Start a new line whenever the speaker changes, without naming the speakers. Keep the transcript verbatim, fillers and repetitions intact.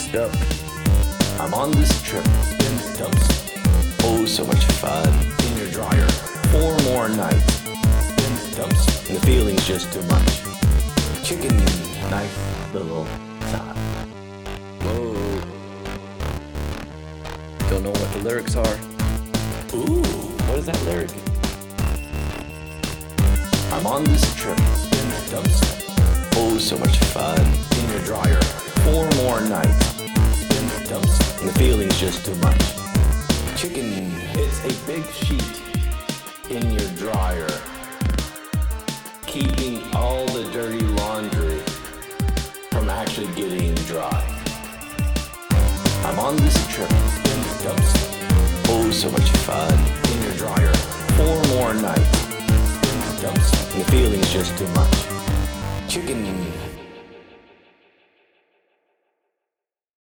up. I'm on this trip, spin dumps. Oh, so much fun. In your dryer, four more nights. Spin dumps, and the feeling's just too much. Chicken, nice little side.
Whoa. Don't know what the lyrics are.
Ooh, what is that lyric? I'm on this trip, spin dumps. Oh, so much fun. In your dryer, four more nights. Spin dumps, and the feeling's just too much. Chicken, it's a big sheet in your dryer, keeping all the dirty laundry from actually getting dry. I'm on this trip, spin dumps. Oh, so much fun. In your dryer, four more nights. Spin dumps, and the feeling's just too much. Chicken.